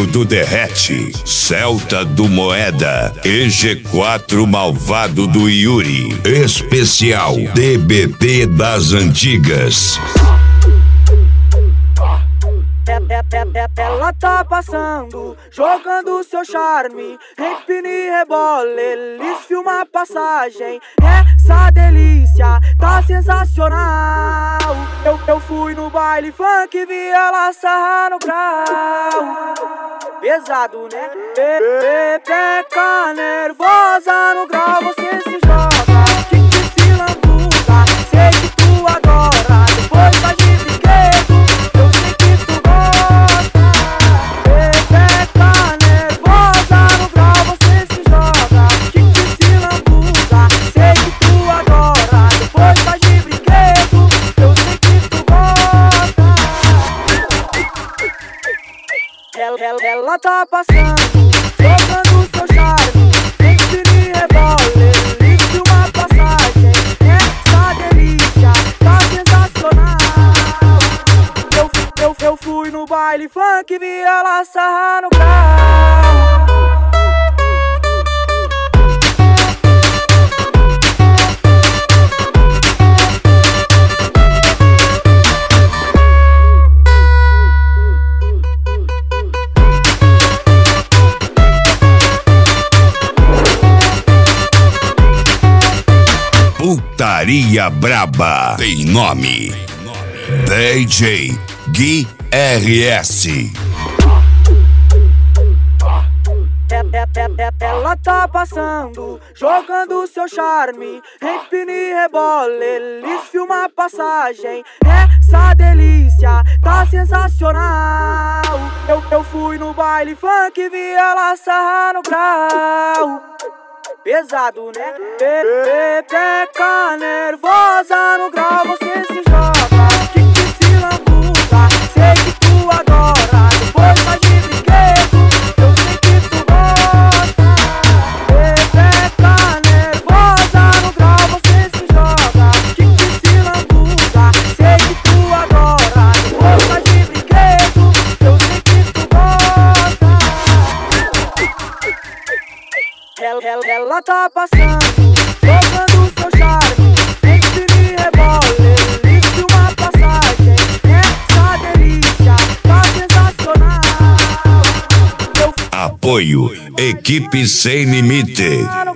Filho do Derrete, Celta do Moeda, EG4 Malvado do Yuri, especial DBT das Antigas. Ela tá passando, jogando seu charme, empina e rebola, eles filmam a passagem. Essa delícia tá sensacional. Eu fui no baile funk, vi ela sarrar no grau. Pesado, né? Pepeca nervosa no grau, você se joga, que se lambuza, sei que tu adora, depois vai de brinquedo, eu sei que tu gosta. Pepeca nervosa no grau, você se joga, que se lambuza, sei que tu adora, depois vai de brinquedo, eu sei que tu gosta. Ela tá passando, jogando seu charme, empina e rebola, eles filmam a passagem. Essa delícia tá sensacional. Eu fui no baile funk, vi ela sarrar no grau. Putaria Braba tem nome: DJ Gui RS. Ela tá passando, jogando seu charme, empina e rebola, eles filmam a passagem. Essa delícia tá sensacional. Eu fui no baile funk, vi ela sarrar no grau. Pesado, né? Pepeca nervosa no grau, você se joga, que se lambuza, sei que tu adora, depois vai de brinquedo, eu sei que tu gosta. Pepeca nervosa no grau, você se joga, que se lambuza, sei que tu adora, depois vai de brinquedo, eu sei que tu gosta. Ela tá passando, jogando seu charme, empina e rebola, eles filmam a passagem. Essa delícia tá sensacional. Apoio Equipe Sem Limite.